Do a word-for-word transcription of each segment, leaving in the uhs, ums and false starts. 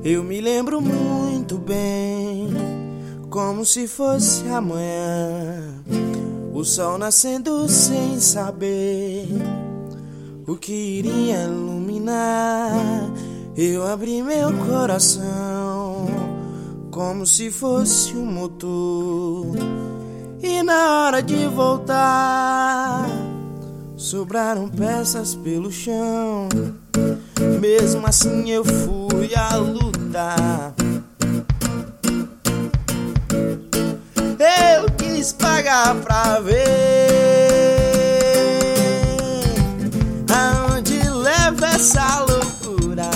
Eu me lembro muito bem, como se fosse amanhã, o sol nascendo sem saber o que iria iluminar. Eu abri meu coração como se fosse um motor, e na hora de voltar sobraram peças pelo chão. Mesmo assim eu fui a lutar. Eu quis pagar pra ver aonde leva essa loucura.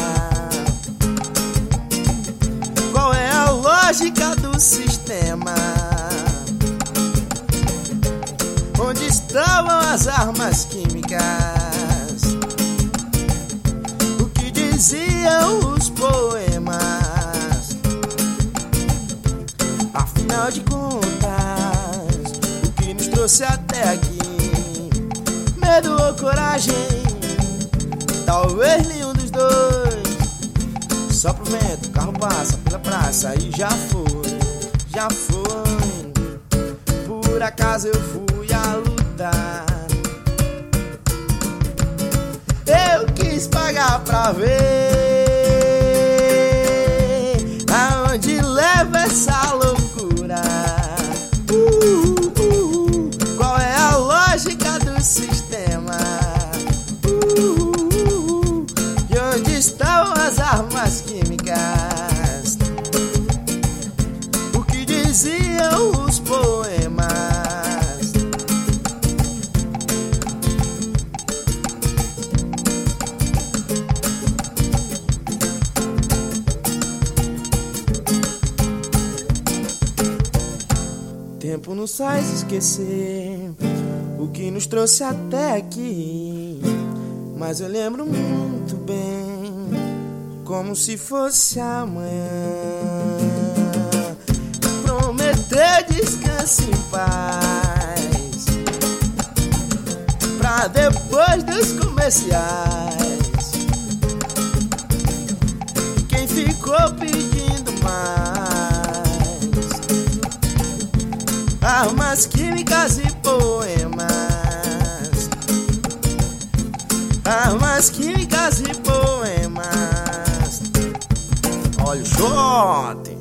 Qual é a lógica do sistema? Onde estavam as armas químicas? O que diziam os poemas? Afinal de contas, o que nos trouxe até aqui? Medo ou coragem? Talvez nenhum dos dois. Só pro vento, o carro passa pela praça e já foi, já foi. Por acaso eu fui a lutar. Eu quis pagar pra ver aonde leva essa loucura. uh, uh, uh, Qual é a lógica do sistema? uh, uh, uh, E onde estão as armas químicas? O que diziam os poemas? Tempo nos faz esquecer o que nos trouxe até aqui, mas eu lembro muito bem, como se fosse amanhã. Prometer descanso em paz pra depois dos comerciais. Quem ficou pedindo mais? Armas químicas e poemas. Armas químicas e poemas. Olha o shot.